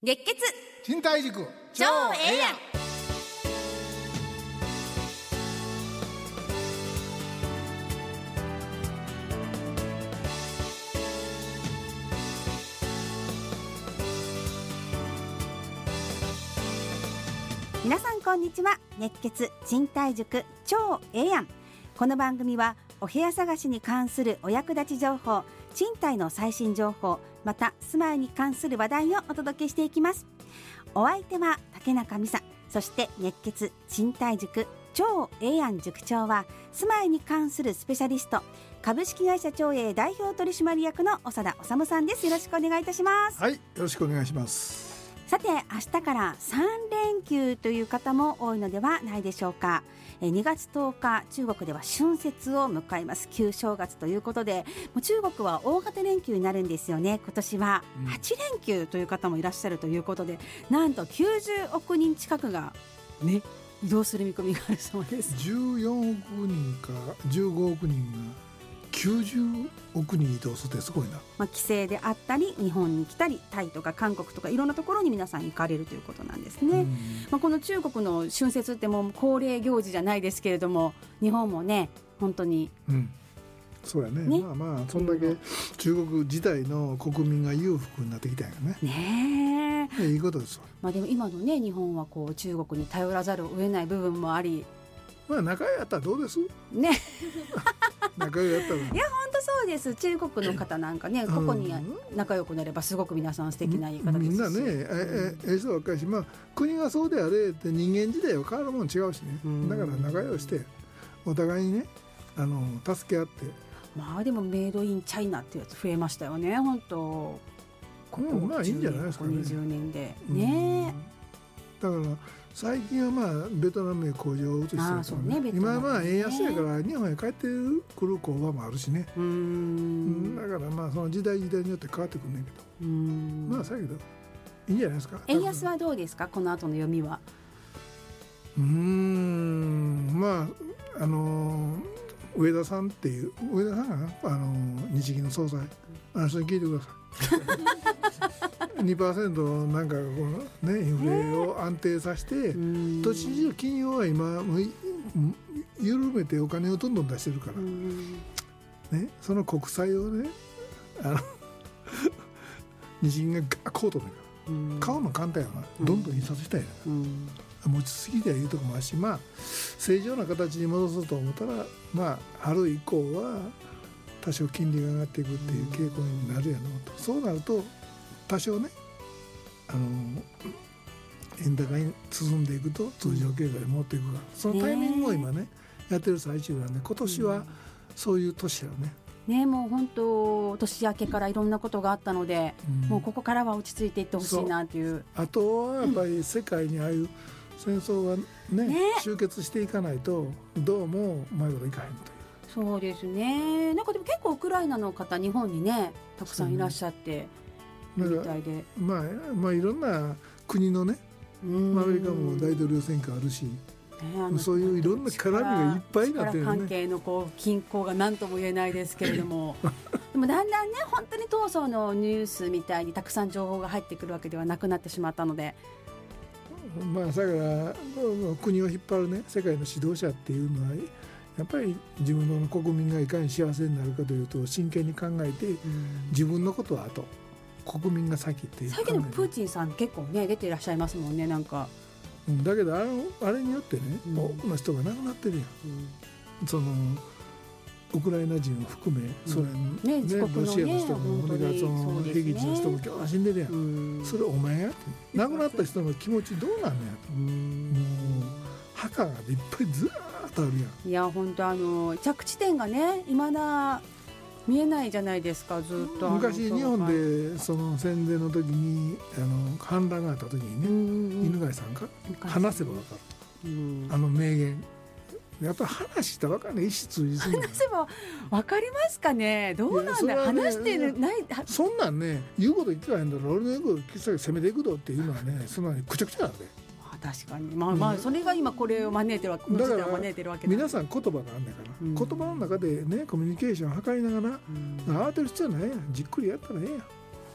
熱血賃貸塾超ええやん。皆さんこんにちは。熱血賃貸塾超ええやん。この番組はお部屋探しに関するお役立ち情報、賃貸の最新情報、また住まいに関する話題をお届けしていきます。お相手は竹中美沙、そして熱血賃貸塾超ええやん塾長は住まいに関するスペシャリスト、株式会社長栄代表取締役の長田治さんです。よろしくお願いいたします。 はい、よろしくお願いします。 さて、明日から3連休という方も多いのではないでしょうか。2月10日、中国では春節を迎えます。旧正月ということで、もう中国は大型連休になるんですよね。今年は8連休という方もいらっしゃるということで、なんと90億人近くがね、移動する見込みがあるそうです。 14億人か15億人が90億人移動するってすごいな。 帰省であったり、日本に来たり、タイとか韓国とかいろんなところに皆さん行かれるということなんですね。この中国の春節ってもう恒例行事じゃないですけれども、日本もね本当に、 そうやね。まあそんだけ中国自体の国民が裕福になってきたんやね。 ねえ、 いいことですわ。 でも今のね日本はこう中国に頼らざるを得ない部分もあり、 仲良やったらどうですね仲良やったら。いや本当そうです。中国の方なんかね、ここに仲良くなればすごく皆さん素敵な言い方ですし、 みんなね人ばっかりし、国がそうであれって人間自体は変わるもん違うしね。だから仲良してお互いにね助け合って。 でもメイドインチャイナってやつ増えましたよね。本当ここいいんじゃないですかね。 20年でね。 だから最近はベトナムへ工場を移してるからね。今は円安やから日本へ帰ってくる工場もあるしね。だからその時代によって変わってくるんだけど、そうやけどいいんじゃないですか。 円安はどうですか、この後の読みは。 上田さんっていう上田さんが日銀の総裁、それ聞いてください。2% なんかインフレを安定させて、都市中金融は今緩めてお金をどんどん出してるから、その国債をね日銀がこうとね買うの簡単やな。どんどん印刷したいな、持ちすぎでいうとこもあるし、正常な形に戻そうと思ったら、春以降は多少金利が上がっていくっていう傾向になるやろうと。そうなると多少ね円高に進んでいくと通常経済に持っていくから、そのタイミングを今ねやってる最中なんで、今年はそういう年やね。 もう本当年明けからいろんなことがあったので、もうここからは落ち着いていってほしいなっていう。 あとはやっぱり世界にああいう戦争が終結していかないとどうもうまいこといかへんという。 そうですね。なんかでも結構ウクライナの方日本にねたくさんいらっしゃってみたいで、 いろんな国のね、アメリカも大統領選挙あるし、そういういろんな絡みがいっぱいになってるね。 力関係の均衡が何とも言えないですけれどもでもだんだんね本当に闘争のニュースみたいにたくさん情報が入ってくるわけではなくなってしまったので、 だから国を引っ張るね世界の指導者っていうのはやっぱり自分の国民がいかに幸せになるかというと真剣に考えて、自分のことは後、国民が先っていう。 最近でもプーチンさん結構ね出ていらっしゃいますもんね。なんかだけどあれによってね、多くの人が亡くなってるやん。そのウクライナ人を含めソ連、ロシアの人もそのヘギチの人も今日死んでるやん。それお前やって亡くなった人の気持ちどうなんのやと。もう墓がいっぱいずーっとあるやん。 いや本当着地点がね未だ見えないじゃないですか。ずっと昔日本でその戦前の時に反乱があった時にね、犬飼さんか話せば分かる、名言やっぱり話したら分かんない。意思通じする。 話せば分かりますかね。どうなんだ、話してるない。 そんなんね言うこと言ってないんだろ。俺の言うこと攻めていくぞっていうのはね、そんなにくちゃくちゃなんで。 確かにそれが今これを招いてるわけ。 だから皆さん言葉があるんだから、言葉の中でねコミュニケーションを図りながら、慌てる必要ないやん。じっくりやったらええやん。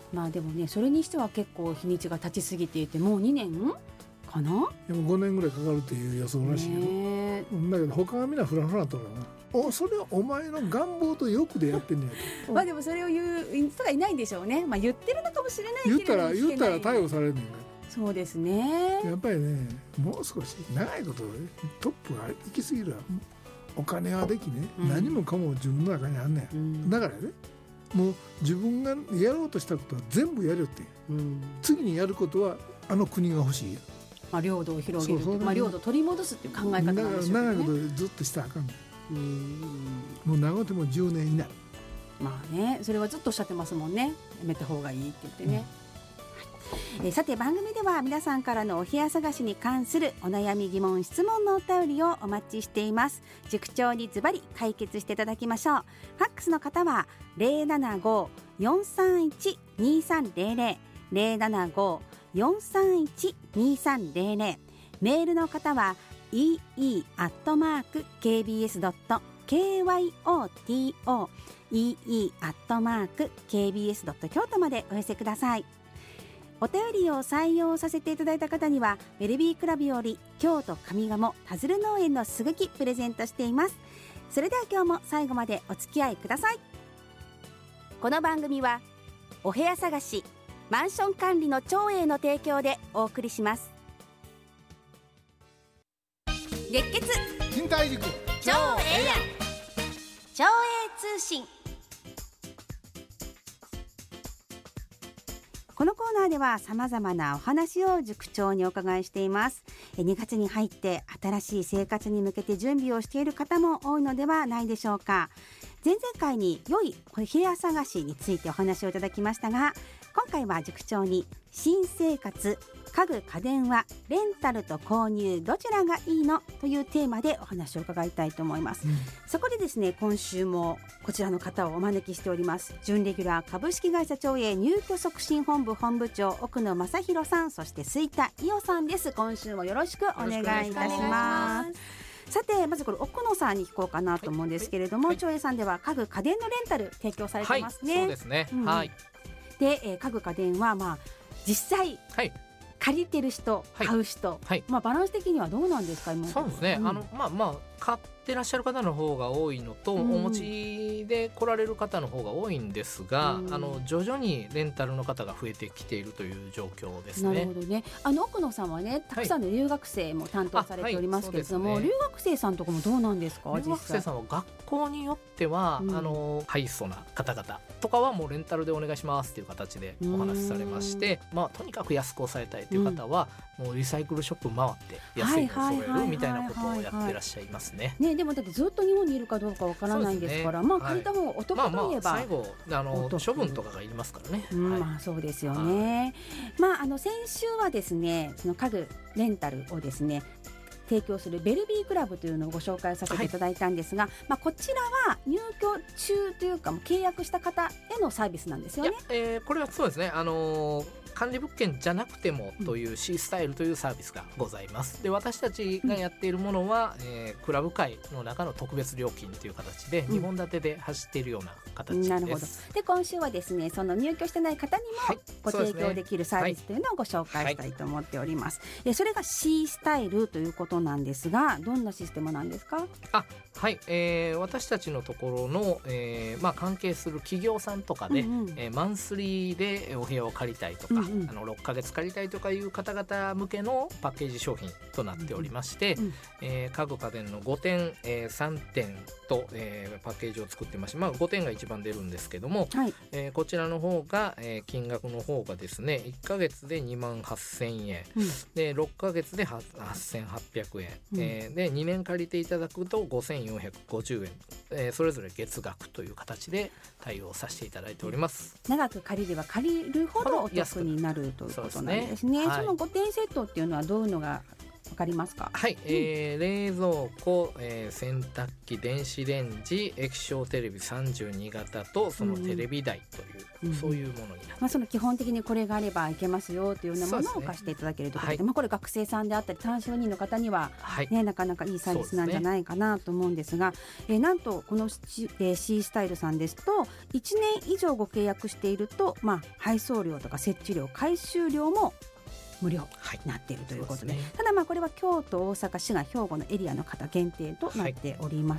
まあでもね、それにしては結構日にちが経ちすぎていて、もう2年かな。 でも5年ぐらいかかるっていう予想らしいよ、だけど他はみんなフラフラとるな。それはお前の願望と欲でやってんねやとまあでもそれを言う人がいないんでしょうね。まあ言ってるのかもしれないけれども、 言ったら逮捕されるねんから。 そうですね。 やっぱりね、もう少し長いことトップが行き過ぎるわ。お金はできね、何もかも自分の中にあんねん、だからね、もう自分がやろうとしたことは全部やるって、次にやることはあの国が欲しいや、 まあ、領土を広げる、まあ、領土を取り戻すっていう考え方なんでしょうね。 長いことずっとしたらあかんねん。もう長くても10年以内。 まあね、それはずっとおっしゃってますもんね。やめた方がいいって言ってね、さて番組では皆さんからのお部屋探しに関するお悩み疑問質問のお便りをお待ちしています。塾長にズバリ解決していただきましょう。ファックスの方は 075-431-2300 075-431-2300、 メールの方は ee@kbs.kyoto ee@kbs.kyoto までお寄せください。お便りを採用させていただいた方にはベルビークラブより京都上賀茂田鶴農園のすぐきプレゼントしています。それでは今日も最後までお付き合いください。この番組はお部屋探しマンション管理の長英の提供でお送りします。熱血賃貸塾長英長英通信。このコーナーでは様々なお話を塾長にお伺いしています。2月に入って新しい生活に向けて準備をしている方も多いのではないでしょうか。前々回に良い部屋探しについてお話をいただきましたが、今回は塾長に新生活、家具家電はレンタルと購入どちらがいいのというテーマでお話を伺いたいと思います、そこでですね、今週もこちらの方をお招きしております。準レギュラー株式会社長英入居促進本部本部長奥野正弘さん、そして吹田伊代さんです。今週もよろしくお願いいたします。さてまずこれ奥野さんに聞こうかなと思うんですけれども、長英さんでは家具家電のレンタル提供されてますね。 そうですね、 で、家具家電はまあ実際、借りてる人、買う人、バランス的にはどうなんですか？今そうですね、買ってらっしゃる方の方が多いのと、お持ちで来られる方の方が多いんですが、徐々にレンタルの方が増えてきているという状況ですね。 なるほどね。奥野さんはね、たくさんの留学生も担当されておりますけれども、留学生さんとかもどうなんですか？ 留学生さんは学校によっては、ハイソな方々とかはもうレンタルでお願いしますっていう形でお話しされまして、とにかく安く抑えたいという方は、もうリサイクルショップ回って安いのを揃えるみたいなことをやってらっしゃいますね。 でもだってずっと日本にいるかどうかわからないんですから、借りた方がお得といえば、 最後処分とかがいりますからね。 そうですよね。先週はですね、その家具レンタルをですね提供するベルビークラブというのをご紹介させていただいたんですが、こちらは入居中というか契約した方へのサービスなんですよね。 これはそうですね、管理物件じゃなくてもという C スタイルというサービスがございます。で、私たちがやっているものは、クラブ会の中の特別料金という形で2本立てで走っているような形です。 なるほど。で、今週はですね、その入居してない方にもご提供できるサービスというのをご紹介したいと思っております。それが C スタイルということなんですが、どんなシステムなんですか？ 私たちのところの、関係する企業さんとかで、マンスリーでお部屋を借りたいとか、6ヶ月借りたいとかいう方々向けのパッケージ商品となっておりまして、家具家電の5点、3点と、パッケージを作ってまして、5点が一番出るんですけども、こちらの方が、金額の方がですね、1ヶ月で28,000円、で6ヶ月で8,800円、で2年借りていただくと5,450円、それぞれ月額という形で対応させていただいております。 長く借りれば借りるほどお得になるということなんですね。その5点セットっていうのはどういうのがかりますか？ はい、冷蔵庫、洗濯機、電子レンジ、液晶テレビ32型とそのテレビ台という、そういうものになって、 その基本的にこれがあればいけますよというようなものを貸していただけるということで、これ学生さんであったり単身赴任の方には、なかなかいいサービスなんじゃないかなと思うんですが、なんとこの C スタイルさんですと1年以上ご契約していると、配送料とか設置料、回収料も無料になっているということで、ただこれは京都、大阪、滋賀、兵庫のエリアの方限定となっております。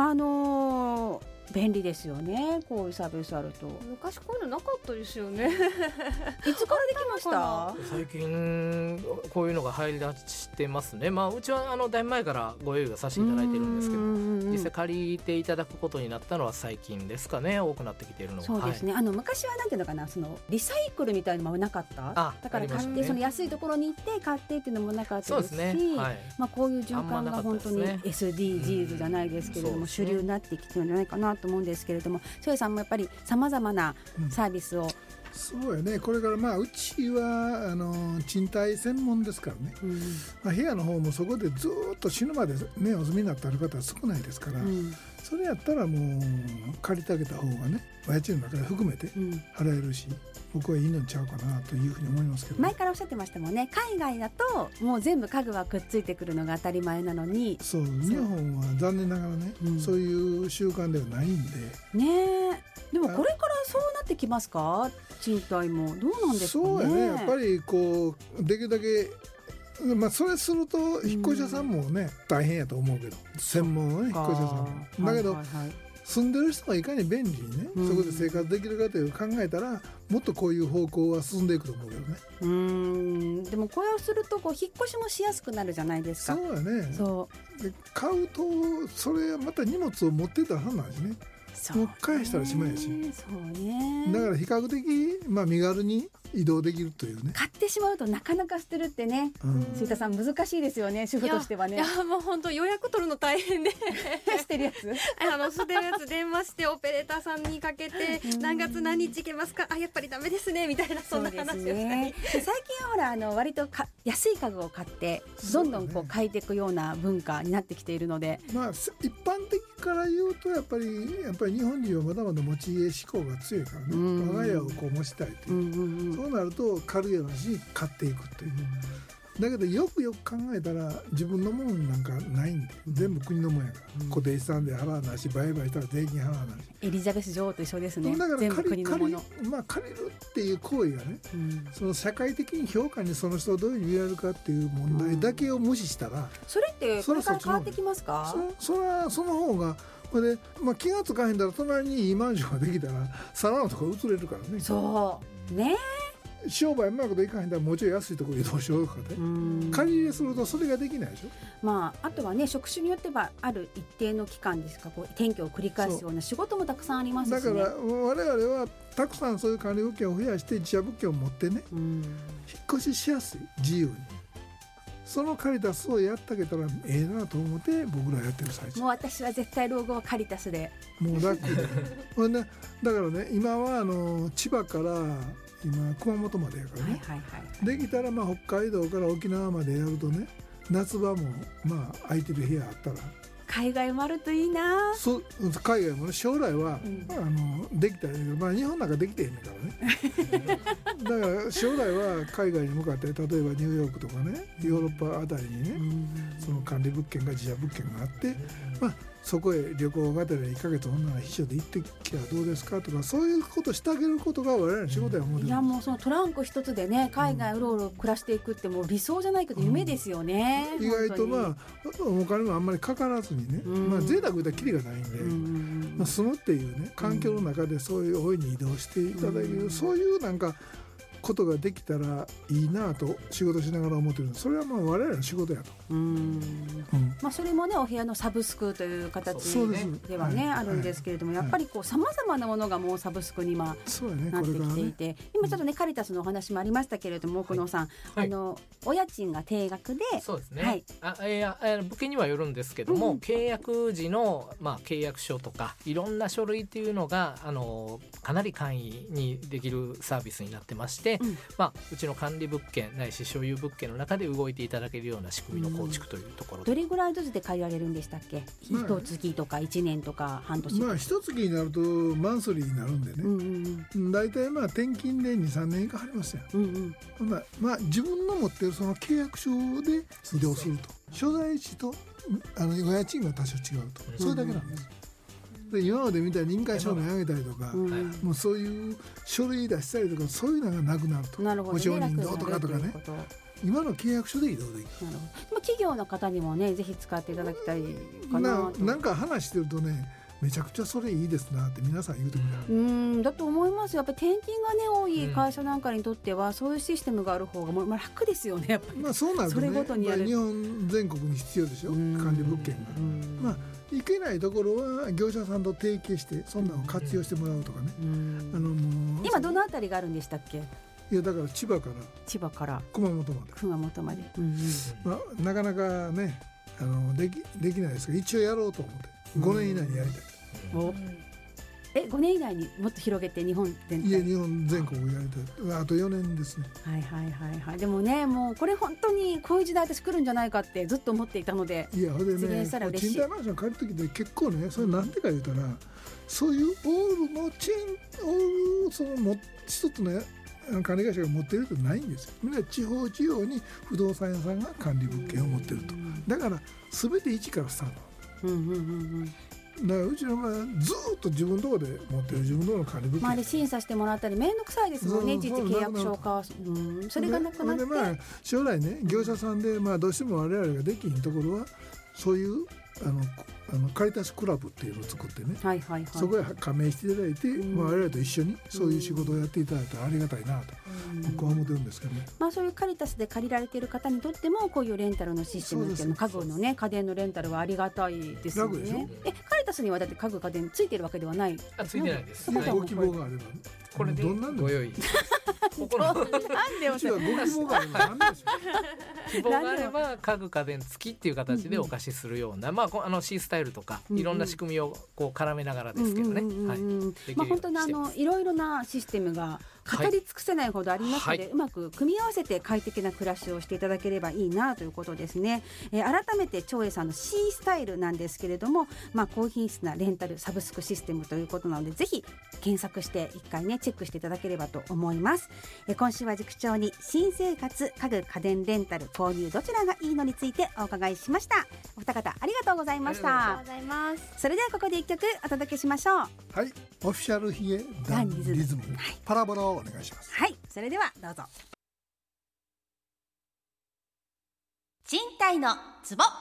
便利ですよね、こういうサービスあると。 昔こういうのなかったですよね。 いつからできました？ 最近こういうのが入り出してますね。うちはだいぶ前からご用意がさせていただいてるんですけど、実際借りていただくことになったのは最近ですかね、多くなってきているのは。 そうですね、昔はなんていうのかな、そのリサイクルみたいなのもなかった。だから買って、その安いところに行って買ってっていうのもなかったですし、こういう循環が本当に SDGs じゃないですけれども、主流になってきてるんじゃないかなと思うんですけれども、翔也さんもやっぱりさまざまなサービスを、 そうやね、これからうちは賃貸専門ですからね、部屋の方もそこでずっと死ぬまで、お住みになってある方は少ないですから、それやったらもう借りてあげた方がね、家賃の中で含めて払えるし、僕はいいのちゃうかなというふうに思いますけど、 前からおっしゃってましたもんね、海外だともう全部家具はくっついてくるのが当たり前なのに、 そう、日本は残念ながらね、そういう習慣ではないんでね。でもこれからそうなってきますか？賃貸もどうなんですかね。 そうやね、やっぱりこうできるだけそれすると引っ越し屋さんもね、大変やと思うけど、専門のね、引っ越し屋さんもだけど、住んでる人がいかに便利にね、そこで生活できるかという考えたら、もっとこういう方向は進んでいくと思うけどね。 でもこれをすると引っ越しもしやすくなるじゃないですか。 そうやね。で買うとそれまた荷物を持ってたらなんしね、もう返したらしまいやし、だから比較的身軽に移動できるというね。 買ってしまうとなかなか捨てるってね、杉田さん難しいですよね、主婦としてはね。 いやもう本当予約取るの大変で捨てるやつ捨てるやつ電話してオペレーターさんにかけて何月何日行けますか、やっぱりダメですねみたいな、そんな話をしたり、 最近はほら割と安い家具を買ってどんどんこう変えていくような文化になってきているので、 一般的から言うとやっぱり日本人はまだまだ持ち家志向が強いからね、我が家をこう持ちたいという、そうなると軽い話に買っていくという、だけどよくよく考えたら自分のものなんかないんで、全部国のものやから、固定資産で払わないし、売買したら税金払わないし、 エリザベス女王と一緒ですね。 だから全部国のもの、 借りるっていう行為がね、その社会的に評価にその人をどういうふうに見られるかっていう問題だけを無視したら、 それってこれから変わってきますか？ その方がで、気がつかへんだら隣にいいマンションができたらさらのところ移れるからね。 そうね、 商売うまいこといかへんだらもうちょい安いところ移動しようとかね、借り入れするとそれができないでしょ。 あとはね、職種によってはある一定の期間ですか、こう転居を繰り返すような仕事もたくさんありますしね。 だから我々はたくさんそういう管理物件を増やして自社物件を持ってね、引っ越ししやすい、自由にそのカリタスをやってあげたらええなと思って僕らやってる最中。 もう私は絶対老後はカリタスでもう楽でだからね、今は千葉から今熊本までやからね、できたら北海道から沖縄までやるとね、夏場も空いてる部屋あったら海外もあるといいな。 海外もね、将来は、できたらいいけど、日本なんかできてへんねんからねだから将来は海外に向かって、例えばニューヨークとかね、ヨーロッパあたりにね、その管理物件が自社物件があって、そこへ旅行がてら1ヶ月ほんなら秘書で行ってきたらどうですかとか、そういうことしてあげることが我々の仕事や思うてる。 いやもうそのトランク一つでね、海外うろうろ暮らしていくってもう理想じゃないけど夢ですよね、 意外とお金もあんまりかからずにね、贅沢言ったらキリがないんで、住むっていうね環境の中でそういう大いに移動していただける、そういうなんかことができたらいいなと仕事しながら思ってるんです。それは我々の仕事やと。 それもね、お部屋のサブスクという形ではね、あるんですけれども、やっぱりさまざまなものがもうサブスクになってきていて、今ちょっとねカリタスのお話もありましたけれども、奥野さん、お家賃が定額で、 そうですね、物件にはよるんですけども、契約時の契約書とかいろんな書類っていうのがかなり簡易にできるサービスになってまして、 で、うちの管理物件ないし所有物件の中で動いていただけるような仕組みの構築というところで、 どれぐらいずつで借りられるんでしたっけ？一月とか1年とか半年。 一月になるとマンスリーになるんでね、だいたい転勤で 2,3 年以下入りますよ、自分の持っているその契約書で移動すると、所在地とお家賃が多少違うと、それだけなんです。で今までみたいに臨界証明上げたりとか、もうそういう書類出したりとかそういうのがなくなると。なるほどね、保証人どうとかとかね、今の契約書で移動できる。 なるほど。でも企業の方にもねぜひ使っていただきたいかなと。 なんか話してるとね、めちゃくちゃそれいいですなって皆さん言うてくれる。 だと思います。やっぱり転勤がね多い会社なんかにとっては、そういうシステムがある方が楽ですよね。やっぱりそうなるとね、日本全国に必要でしょ、管理物件が。いけないところは業者さんと提携してそんなのを活用してもらうとかね。 今どのあたりがあるんでしたっけ？ いやだから千葉から熊本まで、なかなかねできないですけど、一応やろうと思って5年以内にやりたい。 5年以内にもっと広げて日本全体。 いや日本全国やりたい。あと4年ですね。 でもね、もうこれ本当にこういう時代私来るんじゃないかってずっと思っていたので、 いやほんでね、賃貸マンション借りる時って結構ね、それなんでか言うたら、そういうオールのその一つの管理会社が持っているとないんですよ。みんな地方に不動産屋さんが管理物件を持っていると。だから全て一からスタート。だからうちの場合はずっと自分のところで持ってる自分のところの管理物件、 で審査してもらったりめんどくさいですもんね、実契約書か、それがなくなって、 将来ね業者さんでどうしても我々ができひんところはそういうカリタスクラブっていうのを作ってね、そこへ加盟していただいて、我々と一緒にそういう仕事をやっていただいたらありがたいなと僕は思ってるんですけどね。 そういうカリタスで借りられている方にとってもこういうレンタルのシステムっていうの、家具のね家電のレンタルはありがたいですよね。 楽でしょ。 カリタスにはだって家具家電ついてるわけではない。 ついてないです。 ご希望があればこれでご用意。 なんでよ。 うちはご希望があれば何でしょう。 希望があれば家具家電付きっていう形でお貸しするような、C スタイルとかいろんな仕組みをこう絡めながらですけどね。 本当にいろいろなシステムが語り尽くせないほどありますので、うまく組み合わせて快適な暮らしをしていただければいいなということですね。改めて長英さんの C スタイルなんですけれども、高品質なレンタルサブスクシステムということなので、ぜひ検索して一回ねチェックしていただければと思います。今週は塾長に新生活家具家電レンタル購入どちらがいいのについてお伺いしました。お二方ありがとうございました。それではここで一曲お届けしましょう。 はい、オフィシャルヒゲダンリズム、パラボラをお願いします。 はい、それではどうぞ。賃貸のツボ。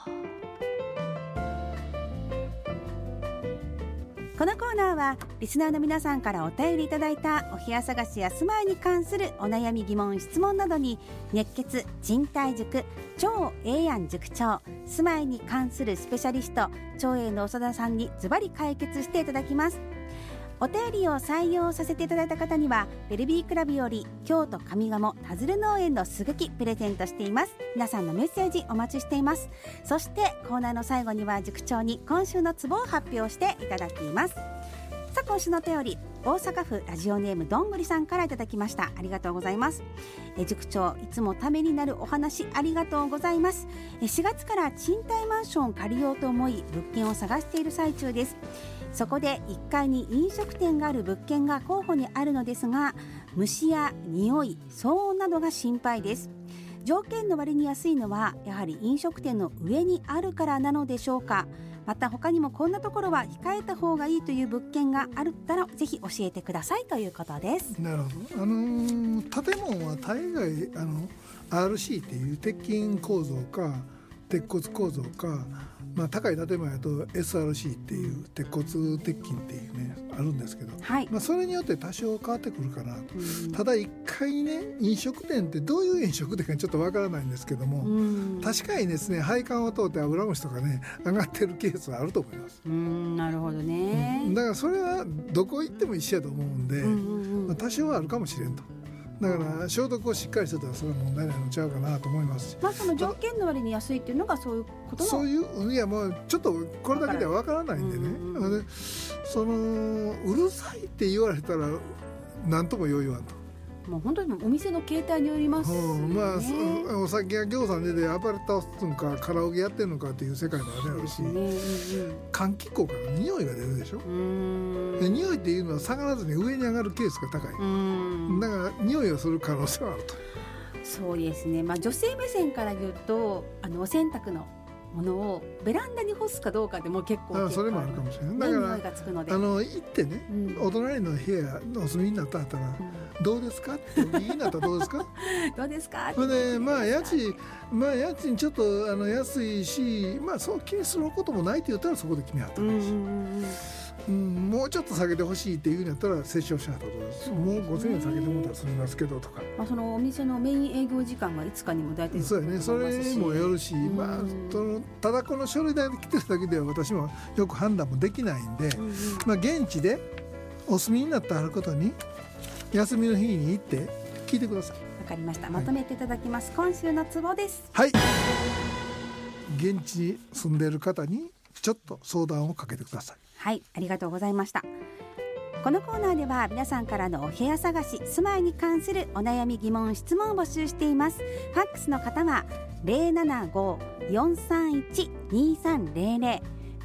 このコーナーはリスナーの皆さんからお便りいただいたお部屋探しや住まいに関するお悩み疑問質問などに、熱血賃貸塾超英安塾長、住まいに関するスペシャリスト長英の長田さんにズバリ解決していただきます。お便りを採用させていただいた方にはベルビークラブより京都上賀茂田鶴農園のすぐきプレゼントしています。皆さんのメッセージお待ちしています。そしてコーナーの最後には塾長に今週のツボを発表していただきます。さあ今週のお便り、大阪府ラジオネームどんぐりさんからいただきました。ありがとうございます。塾長、いつもためになるお話ありがとうございます。4月から賃貸マンションを借りようと思い物件を探している最中です。そこで1階に飲食店がある物件が候補にあるのですが、虫や匂い、騒音などが心配です。条件の割に安いのはやはり飲食店の上にあるからなのでしょうか。また他にもこんなところは控えた方がいいという物件があったらぜひ教えてくださいということです。 なるほど。建物は大概RC っていう鉄筋構造か鉄骨構造か、高い建物だと SRC っていう鉄骨鉄筋っていうねあるんですけど、それによって多少変わってくるかなと。ただ一回ね、飲食店ってどういう飲食店かちょっとわからないんですけども、確かにですね配管を通って油虫とかね上がってるケースはあると思います。 なるほどね。 だからそれはどこ行っても一緒やと思うんで、多少はあるかもしれんと。だから消毒をしっかりしてたらそれは問題ないのちゃうかなと思いますし、 その条件の割に安いっていうのがそういうことの、 そういういやもうちょっとこれだけではわからないんでね、うるさいって言われたら何ともよう言わんと。 もう本当にお店の形態によりますね、 まあお酒や餃子で暴れ倒すのかカラオケやってるのかっていう世界もあるやろうし、換気口から匂いが出るでしょ。で匂いっていうのは下がらずに上に上がるケースが高い。だから匂いをする可能性はあると。 そうですね、女性目線から言うとお洗濯のものをベランダに干すかどうかでも結構それもあるかもしれない。だから匂いがつくので行ってね、お隣の部屋のお住みになったら、どうですかっていいなったらどうですかどうですかってそれで家賃ちょっと安いし、そう気にすることもないって言ったらそこで決めはったらいいし、もうちょっと下げてほしいっていうんやったら折衝しはったらどうです、もう5000円下げてもらったら済みますけどとか、 そのお店のメイン営業時間がいつかにも大体そうやね、それにもよるし、ただこの書類代で来てるだけでは私もよく判断もできないんで、現地でお住みになってあることに休みの日に行って聞いてください。 わかりました。まとめていただきます。今週のツボです。 はい、現地に住んでいる方にちょっと相談をかけてください。 はい、ありがとうございました。このコーナーでは皆さんからのお部屋探し、住まいに関するお悩み疑問質問を募集しています。ファックスの方は 075-431-2300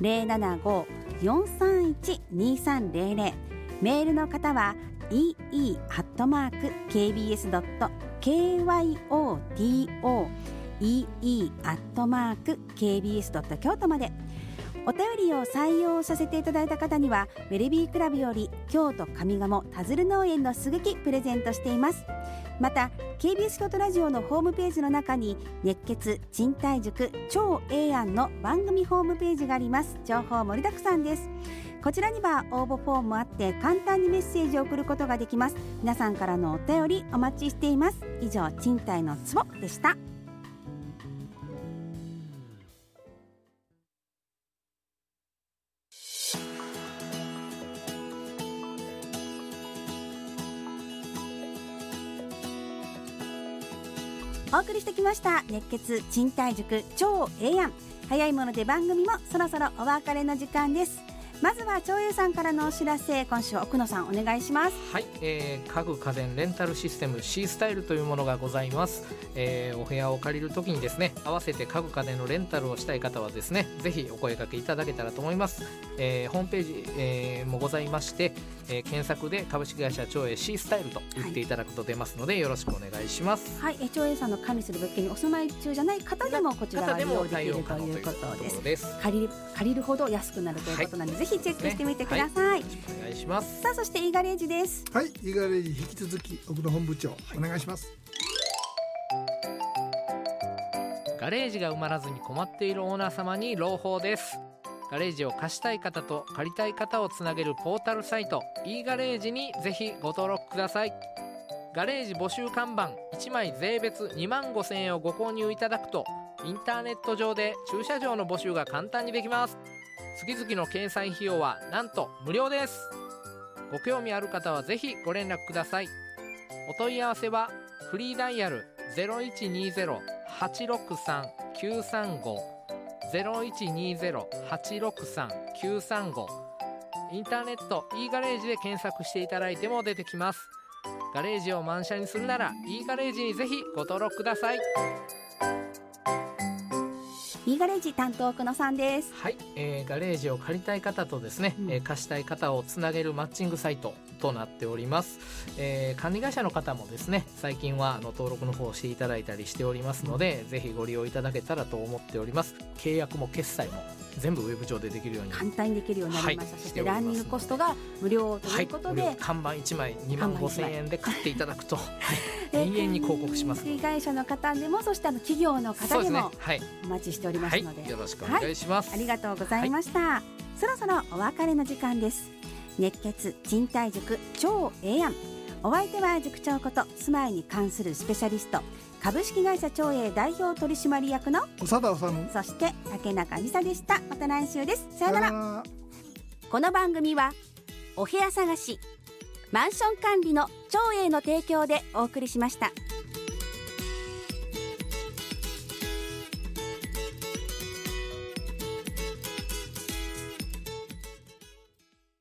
075-431-2300、 メールの方は ee@kbs.kyoto ee@kbs.kyoto まで。お便りを採用させていただいた方にはウェルビークラブより京都上賀茂田鶴農園のすぐきプレゼントしています。また KBS 京都ラジオのホームページの中に熱血賃貸塾超ええやんの番組ホームページがあります。情報盛りだくさんです。こちらには応募フォームもあって簡単にメッセージを送ることができます。皆さんからのお便りお待ちしています。以上、賃貸のツボでした。お送りしてきました熱血賃貸塾超ええやん。早いもので番組もそろそろお別れの時間です。まずは長英さんからのお知らせ、今週は奥野さんお願いします。 はい、家具家電レンタルシステム C スタイルというものがございます。お部屋を借りるときにですね、合わせて家具家電のレンタルをしたい方はですね、ぜひお声掛けいただけたらと思います。ホームページ、もございまして、検索で株式会社長英 C スタイルと言っていただくと出ますので、よろしくお願いします。 はい、長英さんの管理する物件にお住まい中じゃない方でもこちらは利用できるということです。借りるほど安くなるということなので、ぜひチェックしてみてください。 よろしくお願いします。 さあ、そしてイーガレージです。 はい、イーガレージ引き続き奥野本部長、お願いします。 ガレージが埋まらずに困っているオーナー様に朗報です。ガレージを貸したい方と借りたい方をつなげるポータルサイト e ガレージにぜひご登録ください。ガレージ募集看板1枚税別25,000円をご購入いただくと、インターネット上で駐車場の募集が簡単にできます。月々の掲載費用はなんと無料です。ご興味ある方はぜひご連絡ください。お問い合わせはフリーダイヤル 0120-863-935 0120-863-935、 インターネット e ガレージで検索していただいても出てきます。ガレージを満車にするなら e ガレージにぜひご登録ください。 イーガレージ担当奥野さんです。 はい、ガレージを借りたい方とですね、貸したい方をつなげるマッチングサイトとなっております。管理会社の方もですね、最近は登録の方をしていただいたりしておりますので、ぜひご利用いただけたらと思っております。契約も決済も全部ウェブ上でできるように簡単にできるようになりました。そしてランニングコストが無料ということで、 看板1枚25,000円で買っていただくと永遠に広告します。 管理会社の方でも、そして企業の方でもお待ちしておりますので、 よろしくお願いします。 ありがとうございました。そろそろお別れの時間です。熱血賃貸塾超ええやん。お相手は塾長こと住まいに関するスペシャリスト、株式会社長英代表取締役の長田治、 そして竹中美沙でした。また来週です。さよなら。この番組はお部屋探し、マンション管理の長英の提供でお送りしました。